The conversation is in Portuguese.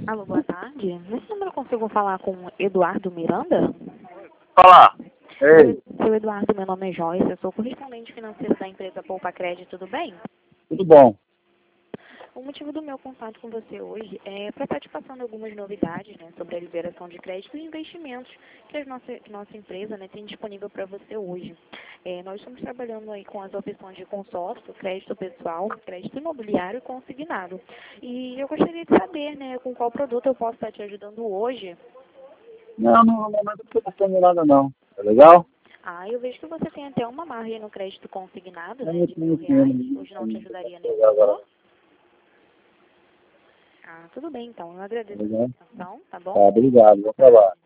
Alô, boa tarde. Nesse número eu consigo falar com o Eduardo Miranda? Falar. Ei, Seu Eduardo, meu nome é Joyce, eu sou correspondente financeiro da empresa Poupa Crédito, tudo bem? tudo bom? O motivo do meu contato com você hoje é para estar te passando algumas novidades, né, sobre a liberação de crédito e investimentos que que nossa empresa, né, tem disponível para você hoje. Nós estamos trabalhando aí com as opções de consórcio, crédito pessoal, crédito imobiliário e consignado. E eu gostaria de saber, né, com qual produto eu posso estar te ajudando hoje. Não, no momento não estou gostando nada não. Tá legal? Ah, eu vejo que você tem até uma margem no crédito consignado, Não, né, eu de tenho R$ 1.000. Hoje não te ajudaria nesse valor? Ah, tudo bem então. Eu Tá agradeço a sua legal? atenção, tá bom? Tá, obrigado. Vou Boa falar. tarde.